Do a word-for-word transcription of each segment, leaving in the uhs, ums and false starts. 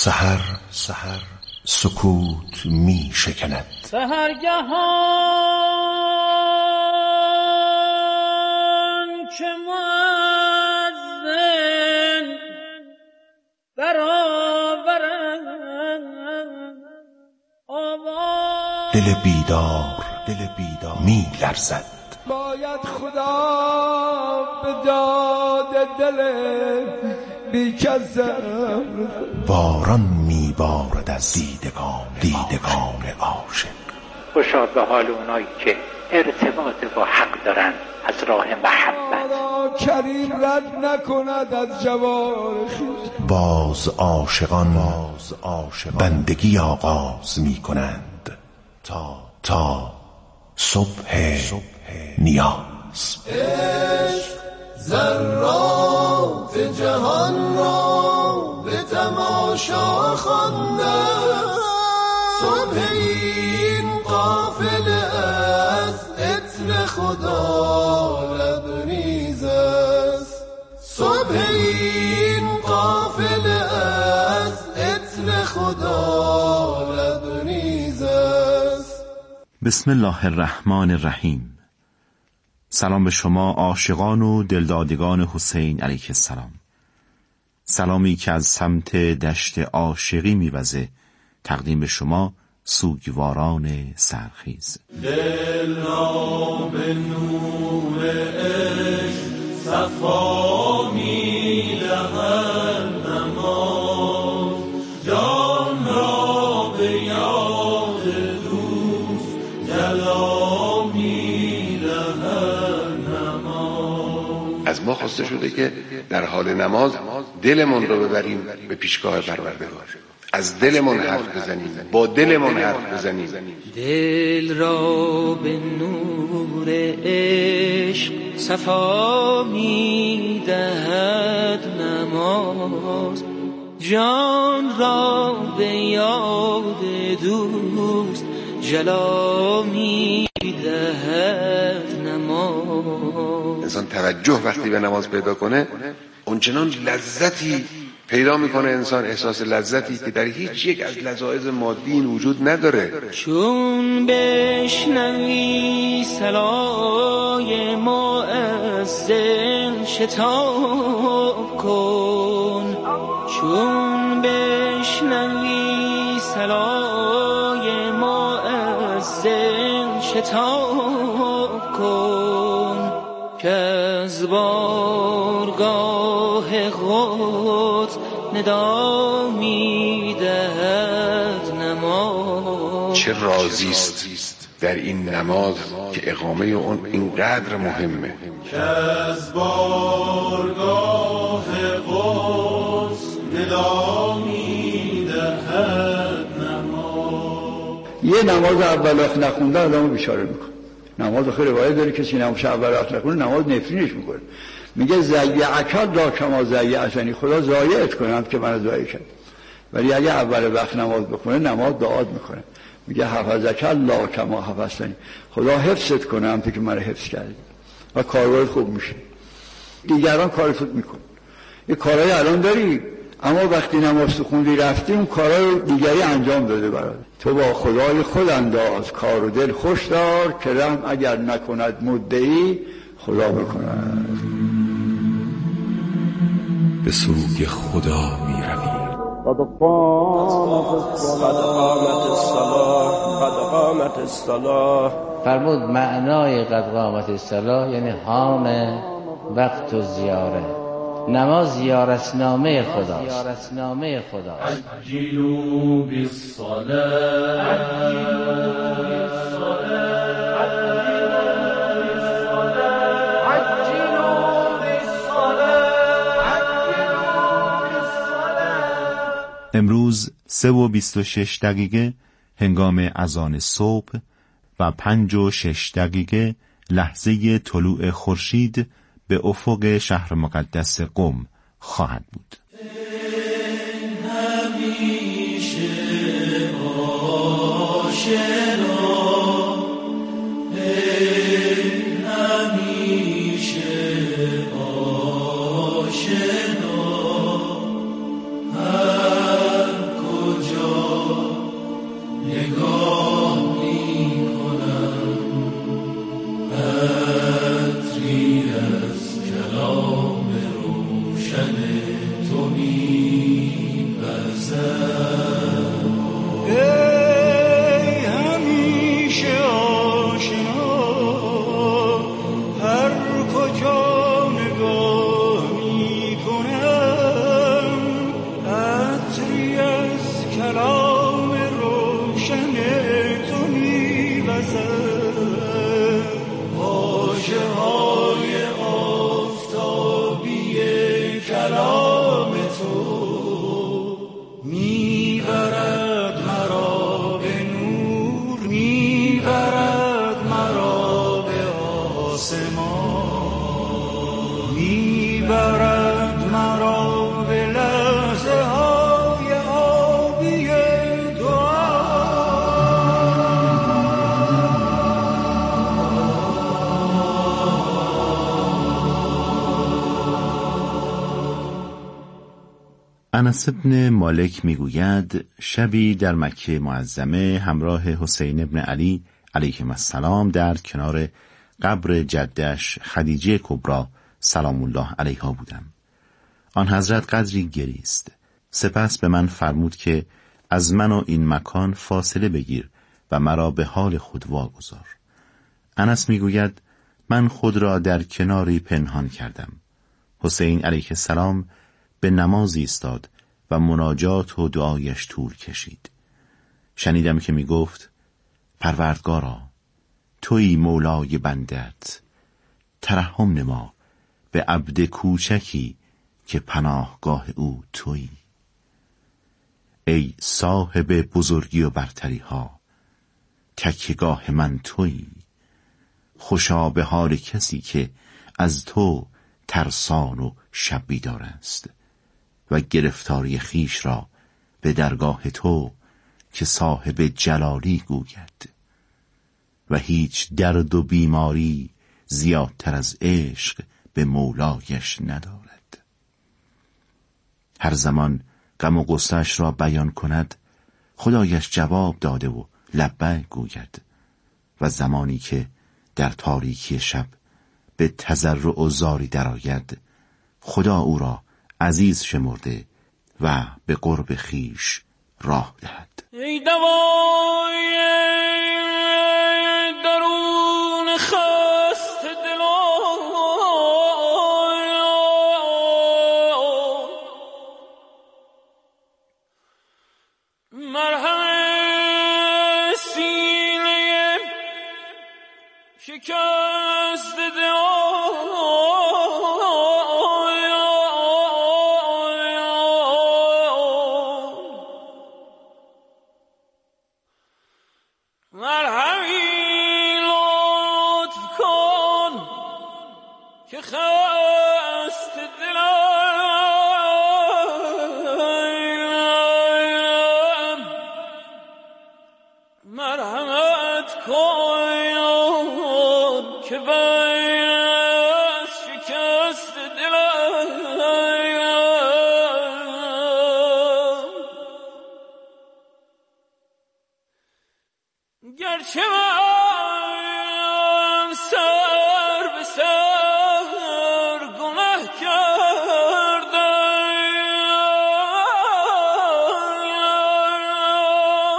سحر سحر سکوت می شکند، سحرگهان که مؤذن برآورد آواز، دل بیدار دل بیدار می لرزد. باید خدا به داد دل بی‌کسم، باران می بارد از دیدگان دیدگان عاشق. خوشا به حال اونایی که ارتباط با حق دارن از راه محبت. کریم رد نکند از جوار خویش. باز عاشقان باز عاشقان بندگی آغاز می کنند تا تا صبح نیاز. عشق ذرات جهان را به تماشا خوانده، صبح این قافله از عطر خدا لبریز است، صبح این قافله از عطر خدا لبریز است. بسم الله الرحمن الرحیم. سلام به شما عاشقان و دلدادگان حسین علیه السلام. سلامی که از سمت دشت عاشقی میوزه تقدیم به شما سوگواران سرخیز. دل را به نور عشق صفا می‌دهد نماز، جان را به یاد دوست جلا می‌دهد نماز. از ما خواسته شده که در حال نماز دلمون رو ببریم به پیشگاه پروردگار، از دلمون حرف بزنیم، با دلمون حرف بزنیم. دل را به نور عشق صفا می دهد نماز، جان را به یاد دوست جلا می دهد نماز. انسان توجه وقتی به نماز پیدا کنه اونچنان لذتی پیدا میکنه، انسان احساس لذتی که در هیچ یک از لذایذ مادی این وجود نداره. چون بشنوی صلای مؤذن شتاب کن، چون بشنوی صلای مؤذن شتاب کن، که از بارگاه قدس ندا می‌دهد نماز. چه رازیست در این نماز که اقامه اون اینقدر مهمه. که از بارگاه قدس ندا می‌دهد نماز. یه نماز اول وقت نخونده آدمو بیچاره میکنه. نماز خیلی روایت داره کسی نماز اول وقت نخونه نماز نفرینش میکنه. میگه ضیعک لا کما ضیعتنی، خدا ضایعت کنم که من ضایع کرد. ولی اگه اول وقت نماز بخونه نماز دعات میکنه، میگه حفظک لا کما حفظتنی، خدا حفظت کنم که من حفظ کردی و کارت خوب میشه. دیگران کارت میکنه. یه کارهای الان داری اما وقتی نماز خوندی رفتی اون کارهای دیگری انجام داده برات. تو با خدای خود انداز کار و دل خوش دار، که رحم اگر نکند مدعی خدا بکند. به سوی خدا می رویم. قد قامت الصلاة قد قامت الصلاة. فرمود معنای قد قامت الصلاة یعنی حان وقت و زیاره. نماز زیارتنامه خداست. زیارتنامه خداست. عجلوا بالصلاة. امروز سه و بیست و شش دقیقه هنگام اذان صبح و پنج و شش دقیقه لحظه طلوع خورشید به افق شهر مقدس قم خواهد بود. تو می وزد. ای همیشه آشنا هر کجا نگاه می کنم عطری از کلام روشن تو می وزد. واژه های آفتابی کلام تو میبرد مرا به نور، میبرد مرا به آسمان، میبرد مرا به لحظه های آبی دعا. انس بن مالک میگوید شبی در مکه معظمه همراه حسین ابن علی علیهم السلام در کنار قبر جدش خدیجه کبری سلام الله علیها بودم. آن حضرت قدری گریست. سپس به من فرمود که از من و این مکان فاصله بگیر و مرا به حال خود واگذار. انس میگوید من خود را در کناری پنهان کردم. حسین علیه السلام به نماز ایستاد و مناجات و دعایش طول کشید. شنیدم که می گفت پروردگارا تویی مولای بندت، ترحم نما به عبد کوچکی که پناهگاه او تویی. ای صاحب بزرگی و برتری ها، تکیهگاه من تویی. خوشا به حال کسی که از تو ترسان و شب بیدار است و گرفتاری خیش را به درگاه تو که صاحب جلالی گوید و هیچ درد و بیماری زیادتر از عشق به مولایش ندارد. هر زمان غم و غصه‌اش را بیان کند خدایش جواب داده و لبیک گوید و زمانی که در تاریکی شب به تضرع و زاری درآید خدا او را عزیز شمرده و به قرب خیش راه دهد. ای دوای درون خست دلان، مرهم سینه شکست دلان، که خست دلم مرحمت کن که بس شکست دلم. گرچه من سر به سر گناه کردم،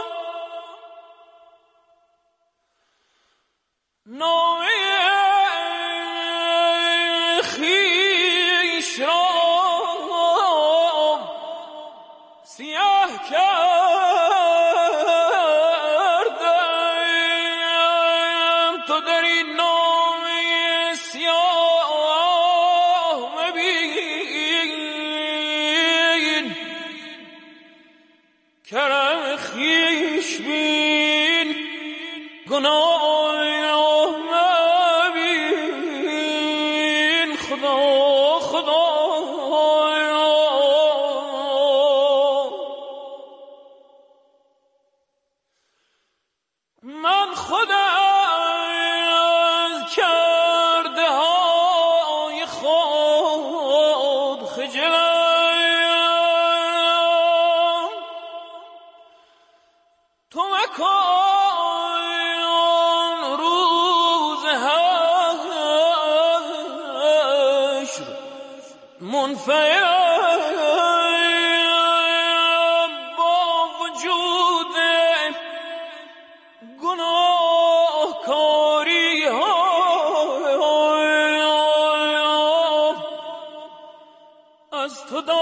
نامه خویش را سیاه کردم. تو در این نامه سیاه مبین، کرم خویش بین، گناه مبین. خدا خدا من خودم از کرده های خود خجلم. تو مکن روز حشر منفعل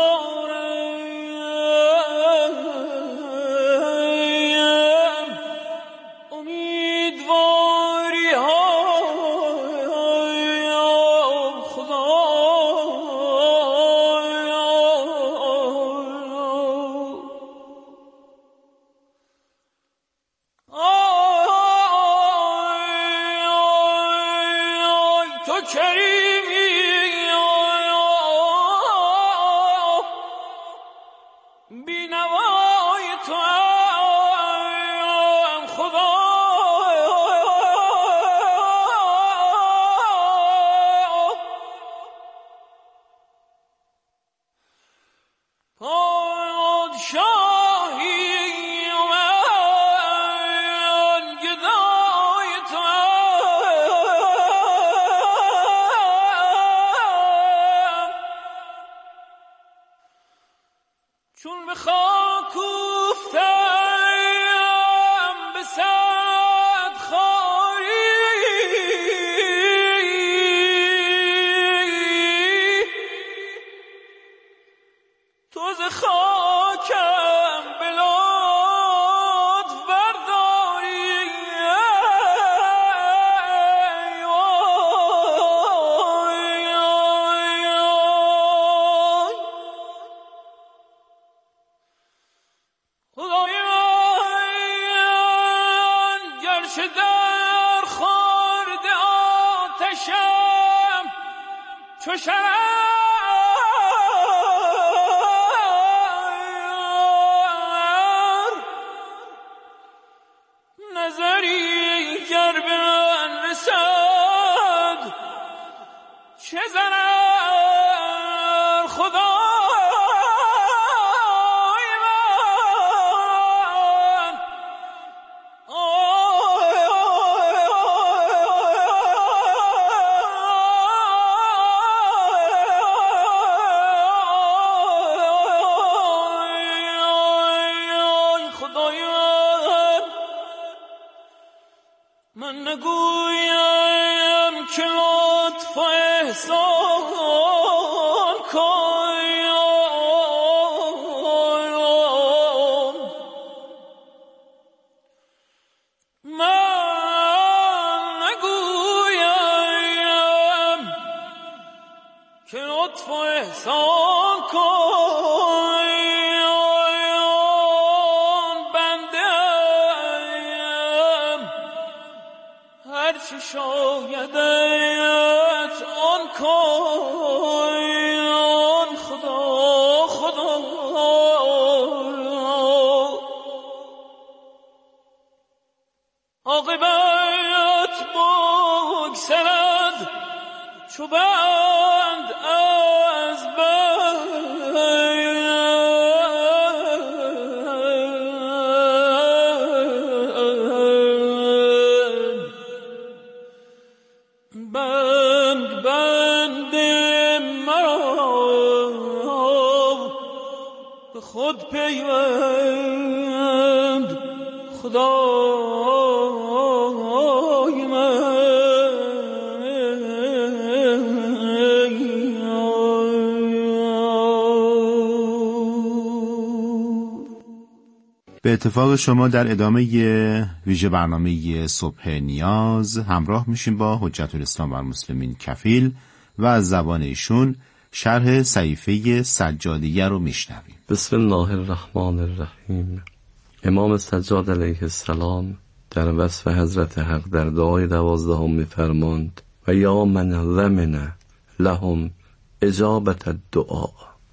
به اتفاق شما در ادامه ویژه برنامه صبح نیاز همراه میشیم با حجت الاسلام و المسلمین کفیل و از زبان ایشون شرح صحیفه سجادیه رو میشنویم. بسم الله الرحمن الرحیم. امام سجاد علیه السلام در وصف حضرت حق در دعای دوازدهم میفرماند و یا من ضمن لهم اجابت الدعا.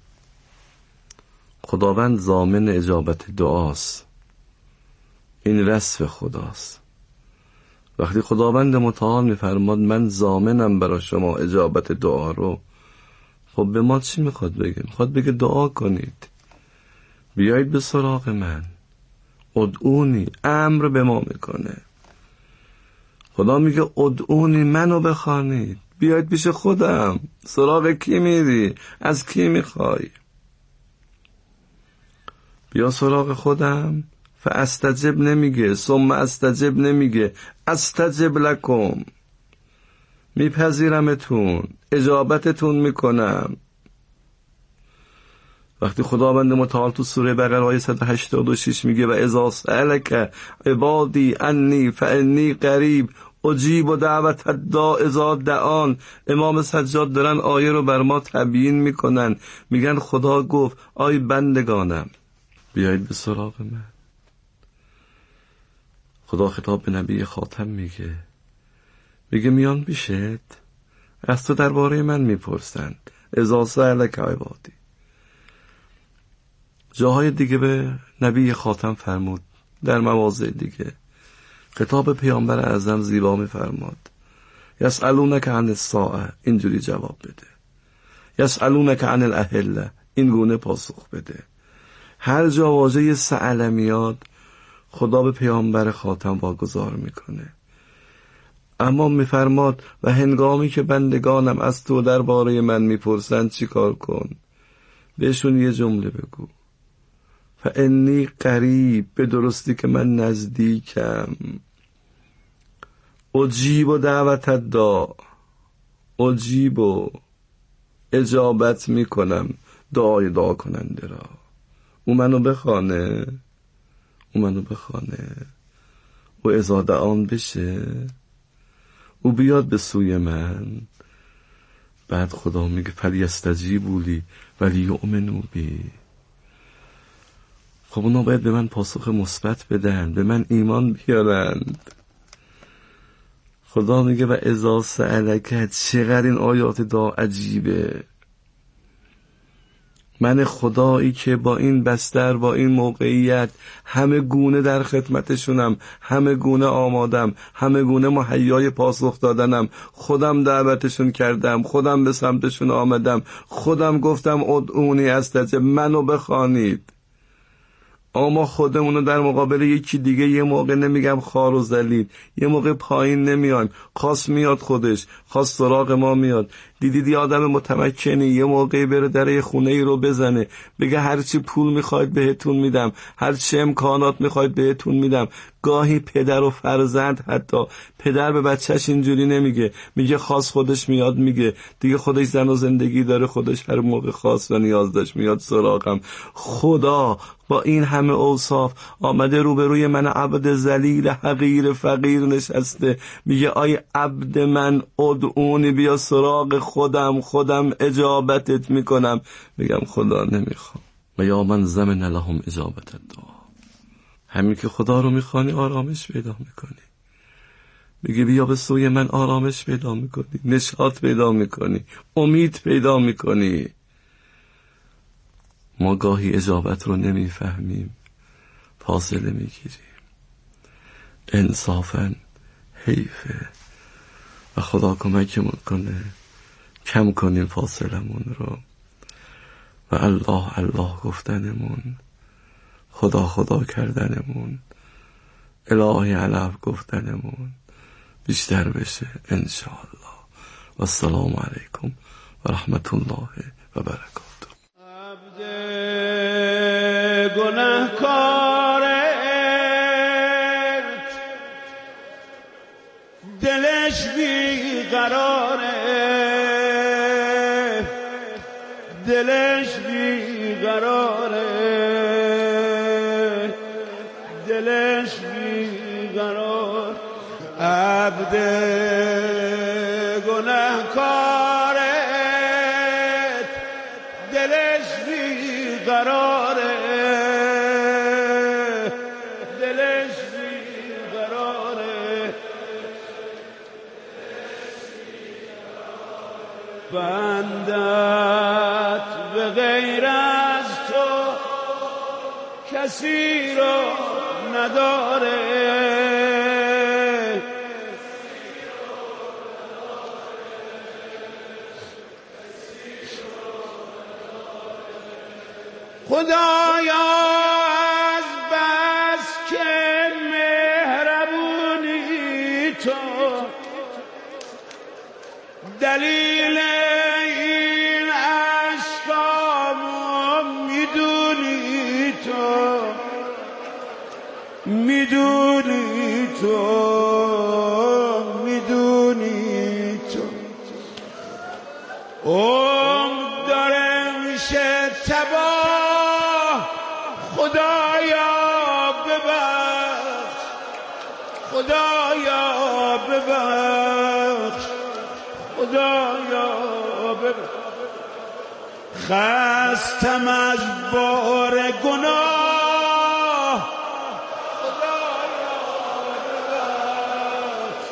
خداوند ضامن اجابت دعاست. این وصف خداست. وقتی خداوند متعال میفرماد من ضامنم برای شما اجابت دعا رو، خب به ما چی میخواد بگه؟ میخواد بگه دعا کنید، بیایید به سراغ من، ادعونی، امر به ما میکنه. خدا میگه ادعونی، منو بخوانید، بیایید پیش خودم. سراغ کی میری؟ از کی میخوای؟ بیا سراغ خودم. فاستجب نمیگه، ثم استجب نمیگه، استجب لکم، میپذیرمتون، اجابتتون میکنم. وقتی خداوند متعال تو سوره بقره آیه صد و هشتاد و شش میگه و اذا سألک عبادی انی فانی قریب اجیب و دعوت الداع اذا دعان، امام سجاد دارن آیه رو بر ما تبیین میکنن، میگن خدا گفت آی بندگانم بیایید به سراغ من. خدا خطاب به نبی خاتم میگه میگه میان بیشت از تو درباره من میپرسند اذا سألک عبادی. جاهای دیگه به نبی خاتم فرمود، در مواضع دیگه خطاب پیامبر اعظم زیبا میفرماد یسألونک عن الساعه، اینجوری جواب بده. یسألونک عن الاهله، این گونه پاسخ بده. هر جا واژه سأل میاد خدا به پیامبر خاتم واگذار میکنه. اما میفرماد و هنگامی که بندگانم از تو درباره من میپرسند چی کار کن؟ بهشون یه جمله بگو فانی قریب، به درستی که من نزدیکم. اجیب و دعوت الداع، اجیب و اجابت میکنم دعای دعا کننده را. او منو بخوانه، او منو بخوانه و اذا دعان بشه، او بیاد به سوی من. بعد خدا میگه فلیستجیبوا لی ولیؤمنوا بی. خب اونا باید به من پاسخ مثبت بدن، به من ایمان بیارند. خدا میگه و اذا سألک، چقدر این آیات دعا عجیبه. من خدایی که با این بستر، با این موقعیت همه گونه در خدمتشونم، همه گونه آمادم، همه گونه مهیای پاسخ دادنم، خودم دعوتشون کردم، خودم به سمتشون آمدم، خودم گفتم ادعونی استجب، منو بخوانید. اما خودمونو در مقابل یکی دیگه یه موقع نمیگم خار و ذلیل، یه موقع پایین نمیایم، خاص میاد خودش، خاص سراغ ما میاد. دیدید یه آدم متمکنی یه موقعی بره در یه خونه ای رو بزنه، بگه هرچی پول میخواید بهتون میدم، هرچی امکانات میخواید بهتون میدم. گاهی پدر و فرزند، حتی پدر به بچهش اینجوری نمیگه، میگه خاص خودش میاد میگه، دیگه خودش زن و زندگی داره، خودش هر موقع خاص و نیاز داشت میاد سراغم. خدا با این همه اوصاف آمده روبروی من عبد ذلیل حقیر فقیر نشسته، میگه آی عبد من ادعونی، بیا سراغ خودم، خودم اجابتت میکنم. میگم خدا نمیخوام. و یا من زمن لهم اجابت الدعا، همین که خدا رو میخوانی آرامش پیدا میکنی. میگه بیا به سوی من، آرامش پیدا میکنی، نشاط پیدا میکنی، امید پیدا میکنی. ما گاهی اجابت رو نمیفهمیم، فاصله میگیریم. انصافاً حیفه و خدا کمکمون کنه کم کنیم فاصلمون رو و الله الله گفتنمون، خدا خدا کردنمون، الهی علف گفتنمون بیشتر بشه انشاءالله. و السلام علیکم و رحمت الله و برکاته. عبد گناهکارت دلش بی قراره، دلش بی قراره، دلش بی قرار. عبد گناهکارت دلش بی قراره، دلش بی قراره. بندت به غیر از تو کسی رو نداره، خدایا از بس که مهربونی تو، دلیل این عشقامو میدونی تو، میدونی تو، میدونی تو. عمر داره میشه تبا خدایا ببخش خدایا ببخش خدایا ببخش خستم از بار گناه خدایا ببخش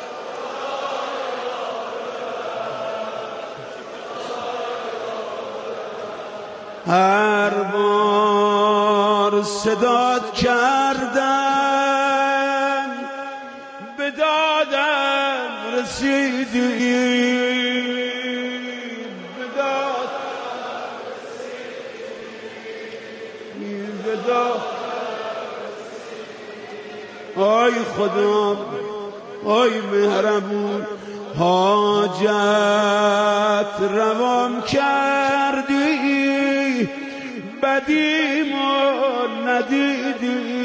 هر بار صدات کردم به دادم رسیدی به دادم رسیدی به دادم آی خدا آی مهربون حاجت روان کردی بدیم و ندیدی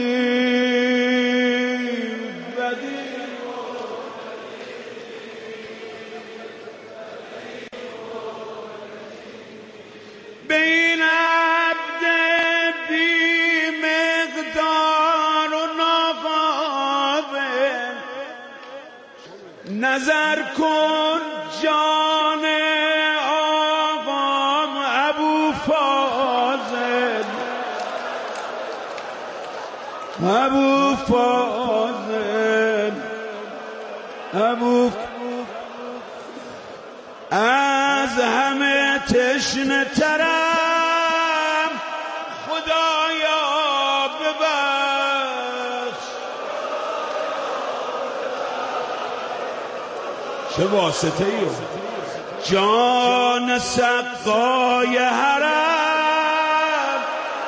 به این عبد بی مقدار و ناقابل نظر کن جان آقام ابو فاضل ابو فاضل ابو از همه تشنه ترم خدایا ببخش چه واسطه ای جان سقای حرم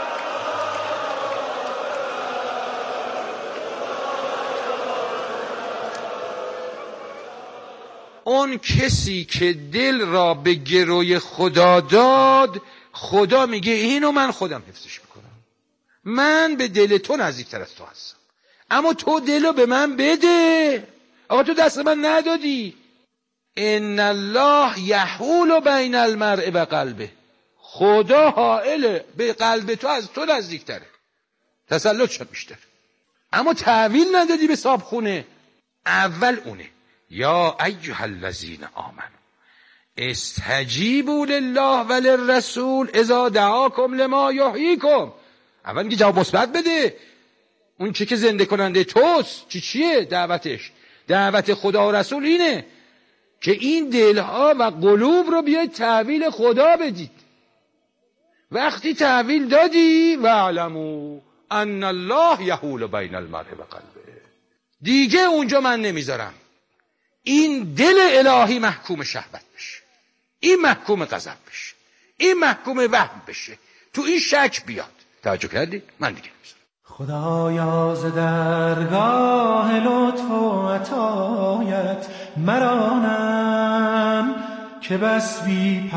اون کسی که دل را به گروی خدا داد خدا میگه اینو من خودم حفظش میکنم من به دل تو نزدیکتر از تو هستم اما تو دلو به من بده آقا تو دست من ندادی ان الله یحول بین المرء و قلبه خدا حائل به قلب تو از تو نزدیکتره تسلط شد بیشتر اما تحویل ندادی به صابخونه اول اونه یا ایها الذین آمنوا استجیبوا لله وللرسول اذا دعاکم لما یحییکم اول میگه جواب مثبت بده اون چه که زنده کننده توست چی چیه دعوتش دعوت خدا و رسول اینه که این دلها و قلوب رو بیاید تحویل خدا بدید وقتی تحویل دادی واعلموا ان الله یحول بین المرء و قلبه دیگه اونجا من نمیذارم این دل الهی محکوم شهوت بشه این محکوم غضب بشه این محکوم وهم بشه تو این شک بیاد توجه کردی؟ من دیگه نمیذارم خدایا ز درگاه لطف و عطایت مرانم که بس بی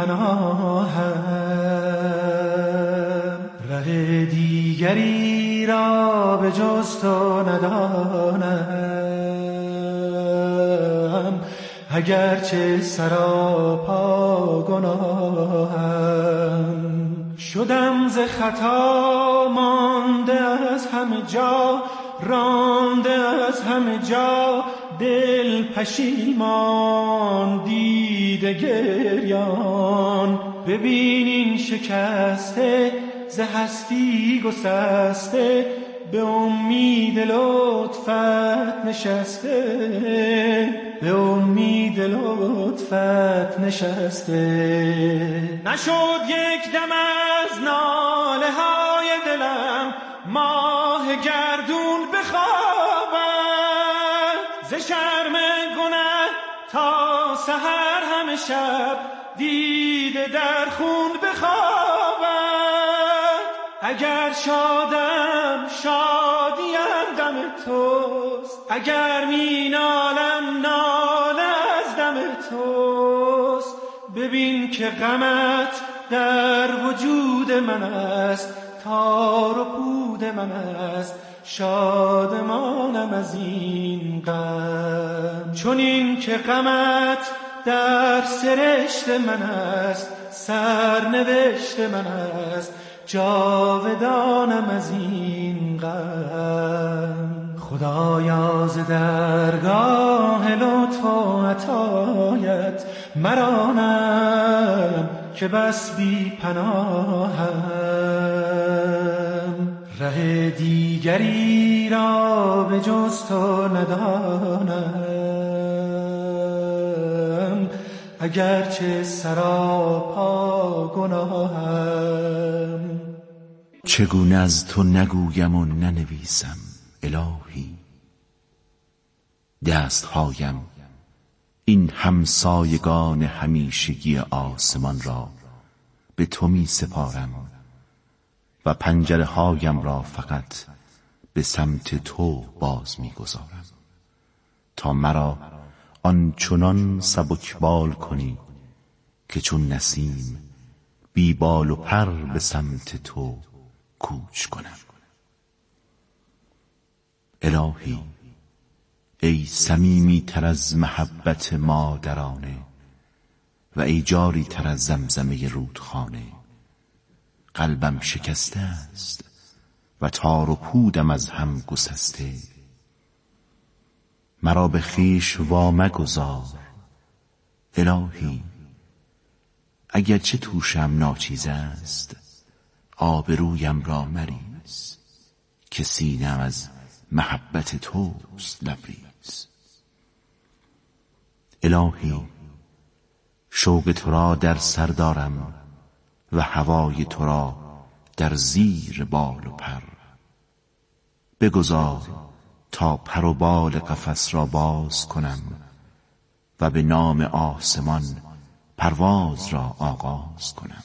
پناهم ره دیگری را به جز تو ندانم اگرچه سراپا گناهم شدم ز خطا مانده از همه جا رانده از همه جا دل پشیمان دیده گریان ببین این شکسته ز هستی گسسته به امید لطفت نشسته به امید لطفت نشسته نشد یک دم از ناله های دلم ماه گردون بخوابد ز شرم گناه تا سحر همه شب دیده در خون بخوابد اگر شادم شادیم دم توست اگر می نالم ناله از دم توست ببین که غمت در وجود من است تار و پود من است شادمانم از این غم چون این که غمت در سرشت من است سرنوشت من است جاودانم از این غم. خدایا ز درگاه لطف و عطایت مرانم که بس بی پناهم. ره دیگری را به جز تو ندانم، اگرچه سراپا گناهم. چگونه از تو نگویم و ننویسم الهی، دستهایم این همسایگان همیشگی آسمان را به تو می سپارم و پنجره هایم را فقط به سمت تو باز می گذارم تا مرا آن چنان سبکبال کنی که چون نسیم بی بال و پر به سمت تو کوچ کنم. الهی ای صمیمی تر از محبت مادرانه و ای جاری تر از زمزمه رودخانه، قلبم شکسته است و تار و پودم از هم گسسته. مرا به خویش وامگذار الهی، اگرچه توشم ناچیز است آبرویم را مریز که سینه‌ام از محبت توست لبریز. الهی شوق تو را در سر دارم و هوای تو را در زیر بال و پر. بگذار تا پر و بال قفس را باز کنم و به نام آسمان پرواز را آغاز کنم.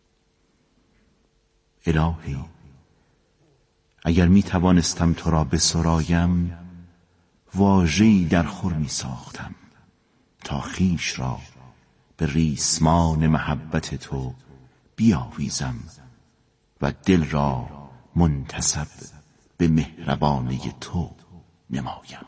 الهی اگر می توانستم تو را بسرایم، واژه‌ای در خور می ساختم تا خویش را به ریسمان محبت تو بیاویزم و دل را منتسب به مهربانی تو نمایم.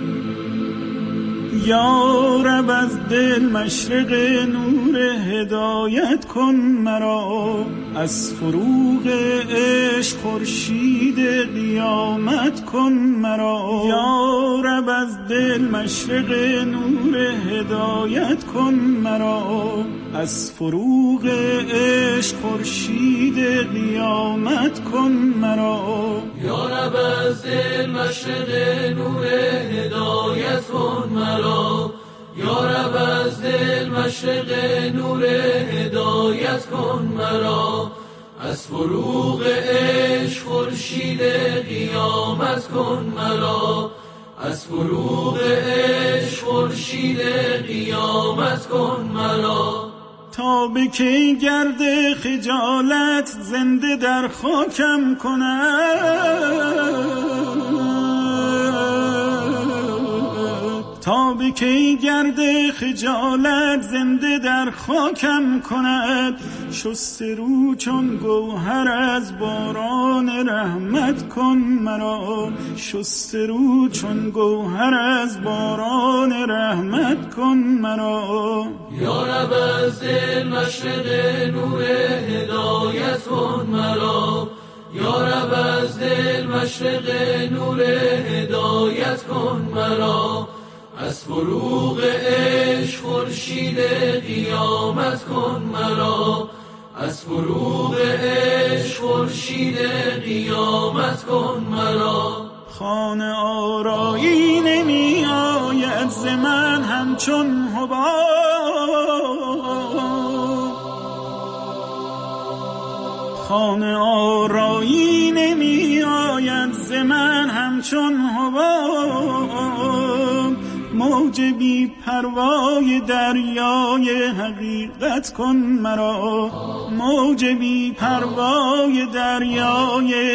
یا رب از دل مشرق نور هدایت کن مرا، از فروغ عشق خورشید قیامت کن مرا. یا رب از دل مشرق نور هدایت کن مرا، از فروغ عشق خورشید قیامت کن مرا. یا رب از دل مشرق نور هدایت کن مرا، یا رب از دل مشرق نور هدایت کن مرا، از فروغ عشق خورشید قیامت کن مرا، از فروغ عشق خورشید قیامت کن مرا. تا به کی گرد خجالت زنده در خاکم کند، تا به کی گرد خجالت زنده در خاکم کند. شست رو چون گوهر از باران رحمت کن مرا، شست رو چون گوهر از باران رحمت کن مرا. یا رب از دل مشرق نور هدایت کن مرا، یا رب از دل مشرق نور هدایت کن مرا، از فروغ عشق خورشید قیامت کن مرا، از فروغ عشق خورشید قیامت کن مرا. خانه آرایی نمی آید ز من همچون حباب، خانه آرایی نمی آید ز من همچون حباب. موج بی پروای دریای حقیقت کن مرا، موج بی پروای دریای